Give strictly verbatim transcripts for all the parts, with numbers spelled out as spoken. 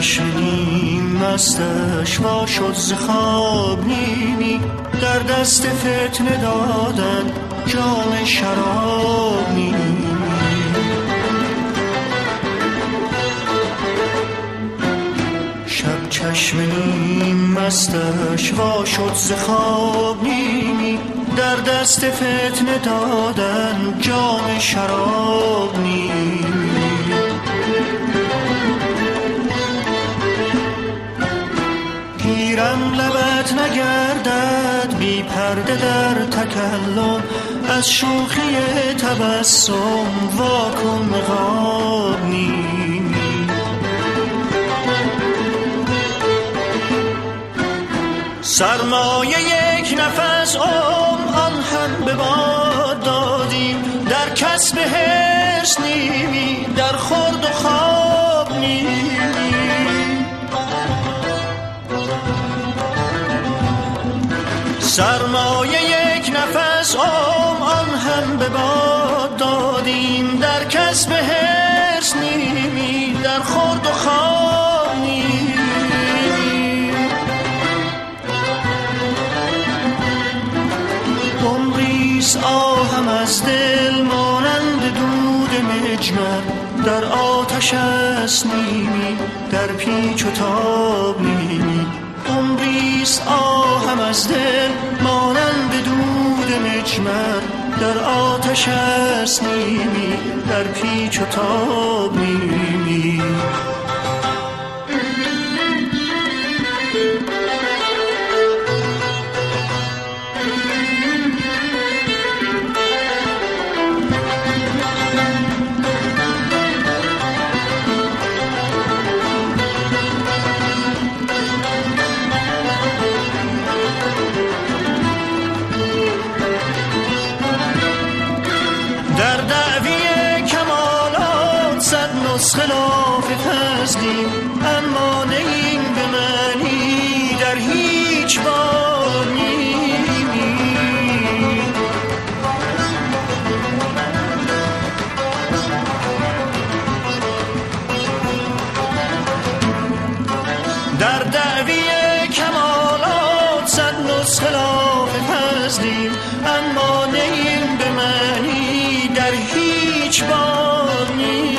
چشم نیم مستش وا شد ز خواب نیمی، در دست فتنه دادن جام شراب نیمی. شب چشم نیم مستش وا شد ز خواب نیمی، در دست فتنه دادن جام شراب نیمی. گیرم لبت نگردد بی پرده در تکلم، از شوخی تبسم واکن نقاب نیمی. سرمایه یک نفس عمر آن هم به باد دادیم، در کسب حرص نیمی، در خورد و خواب نیمی. سرمایه یک نفس عمر آن هم به باد دادیم، در کسب حرص نیمی، در خورد و خواب نیمی. عمریست آهم از دل مانند دود مجمر، در آتش است نیمی، در پیچ و تاب نیمی. عمریست آهم از دل مانند دود مجمر، در آتش است نیمی، در پیچ و تاب نیمی. خلاف فضلیم اما نیم به معنی، در هیچ بار نیمی. در دعوی کمالات صد نسخه خلاف فضلیم اما نیم به معنی، در هیچ بار نیمی.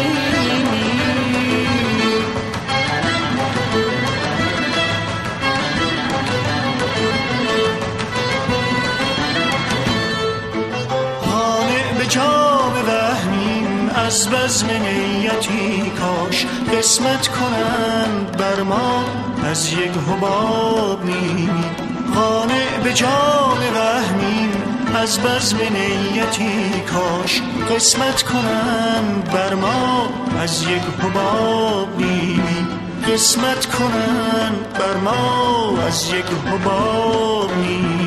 جام وهمیم از بزم نیتی، کاش قسمت کنند بر ما از یک حباب نیمی. قانع به جام وهمیم از بزم نیتی، کاش قسمت کنند بر ما از یک حباب نیمی. قسمت کنند بر ما از یک حباب نیمی.